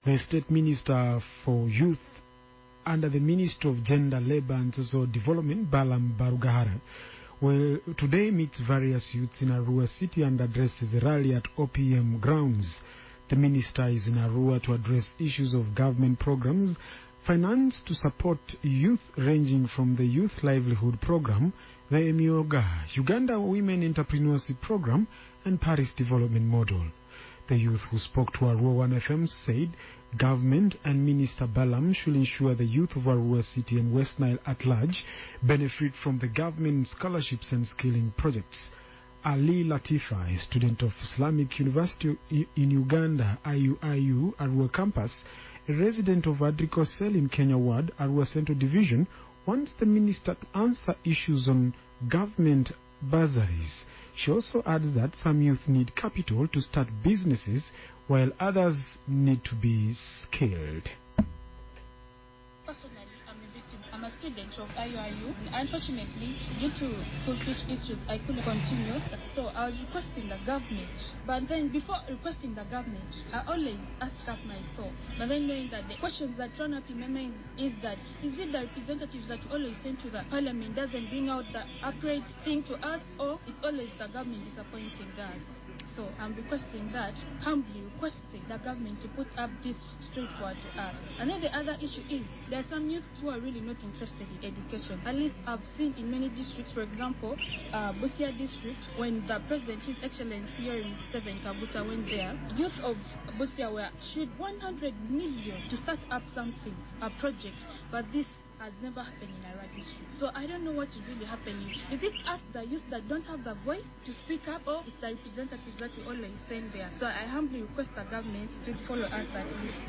The State Minister for Youth under the Ministry of Gender, Labour and Social Development, Balaam Barugahara, today meets various youths in Arua City and addresses a rally at OPM grounds. The minister is in Arua to address issues of government programs financed to support youth, ranging from the Youth Livelihood Program, the Emioga, Uganda Women Entrepreneurship Program, and Paris Development Model. The youth who spoke to Arua 1FM said government and Minister Balaam should ensure the youth of Arua City and West Nile at large benefit from the government scholarships and skilling projects. Ali Latifa, a student of Islamic University in Uganda, IUIU, Arua campus, a resident of Adricosel in Kenya Ward, Arua Central Division, wants the minister to answer issues on government bursaries. She also adds that some youth need capital to start businesses, while others need to be skilled. Personally, I'm a student of IUIU. Unfortunately, due to school fees issues, I couldn't continue. So I was requesting the government. But then before requesting the government, I always ask up myself. But then knowing that the questions that run up in my mind is that, is it the representatives that always send to the parliament doesn't bring out the appropriate thing to us, or it's always the government disappointing us? So I'm requesting that, humbly requesting the government to put up this straightforward to us. And then the other issue is, there are some youth who are really not interested in education. At least I've seen in many districts, for example, Busia district, when the President, His Excellency Yoweri Museveni Kaguta went there, youth of Busia were issued 100 million to start up something, a project, but this has never happened in Arua district. So I don't know what is really happening. Is it us, the youth, that don't have the voice to speak up, or is the representatives that we always send there? So I humbly request the government to follow us at least.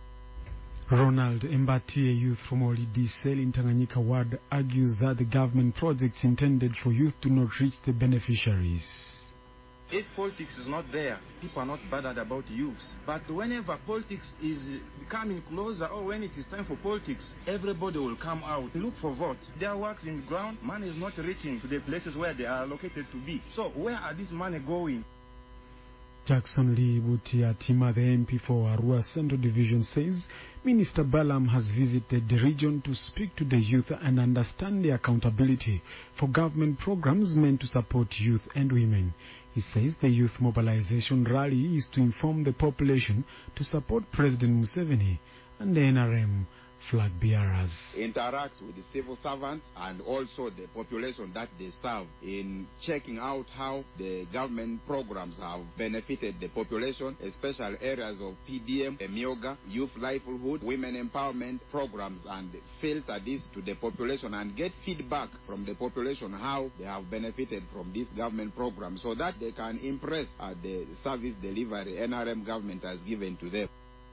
Ronald Mbati, a youth from Olidi Cell in Tanganyika Ward, argues that the government projects intended for youth do not reach the beneficiaries. If politics is not there, people are not bothered about youth. But whenever politics is coming closer, or when it is time for politics, everybody will come out to look for vote. There are works in the ground, money is not reaching to the places where they are located to be. So where are this money going? Jackson Lee Butiatima, the MP for Arua Central Division, says Minister Balaam has visited the region to speak to the youth and understand the accountability for government programs meant to support youth and women. He says the youth mobilization rally is to inform the population to support President Museveni and the NRM flag bearers. Interact with the civil servants and also the population that they serve in checking out how the government programs have benefited the population, especially areas of PDM, Emioga, youth livelihood, women empowerment programs, and filter this to the population and get feedback from the population how they have benefited from this government program, so that they can impress the service delivery NRM government has given to them.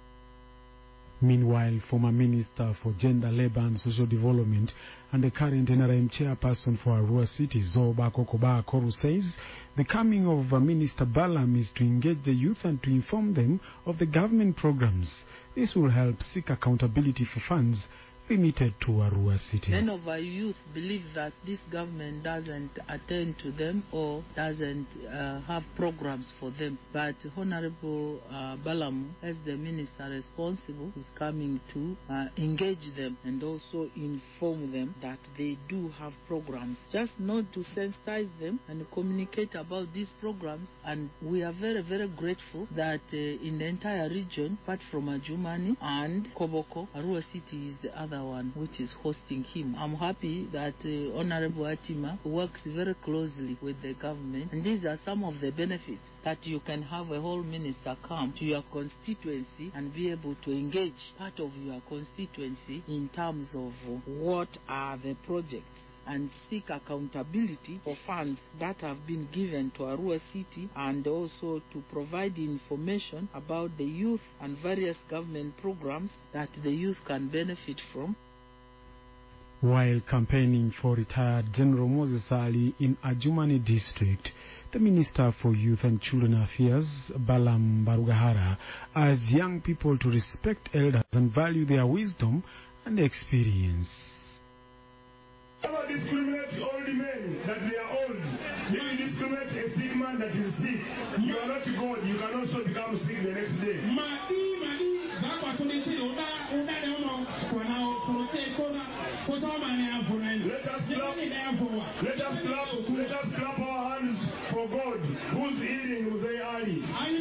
Meanwhile, former Minister for Gender, Labour and Social Development and the current NRM chairperson for Arua City, Zoba Kokoba Koru, says the coming of Minister Balaam is to engage the youth and to inform them of the government programs. This will help seek accountability for funds limited to Arua City. Many of our youth believe that this government doesn't attend to them or doesn't have programs for them. But Honorable Balaam, as the minister responsible, is coming to engage them and also inform them that they do have programs. Just not to sensitize them and communicate about these programs. And we are very, very grateful that in the entire region, apart from Adjumani and Koboko, Arua City is the other one which is hosting him. I'm happy that Honorable Atima works very closely with the government, and these are some of the benefits that you can have a whole minister come to your constituency and be able to engage part of your constituency in terms of what are the projects and seek accountability for funds that have been given to Arua City, and also to provide information about the youth and various government programs that the youth can benefit from. While campaigning for retired General Moses Ali in Adjumani district, the Minister for Youth and Children Affairs, Balaam Barugahara, urged young people to respect elders and value their wisdom and experience. Never discriminate old men that they are old. You discriminate a sick man that is sick. You are not God. You can also become sick the next day. clap our hands for God, who's healing Mzee Ali.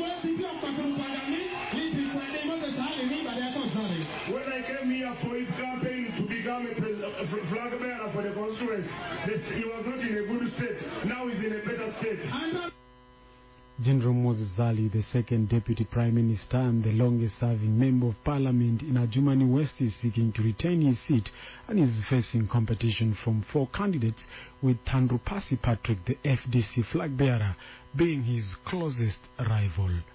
When I came here for his campaign to become a flag bearer for the constituents, he was not in a good state. Now he's in a better state. General Moses Ali, the second Deputy Prime Minister and the longest-serving Member of Parliament in Adjumani West, is seeking to retain his seat and is facing competition from 4 candidates, with Tandru Pasi Patrick, the FDC flag bearer, being his closest rival.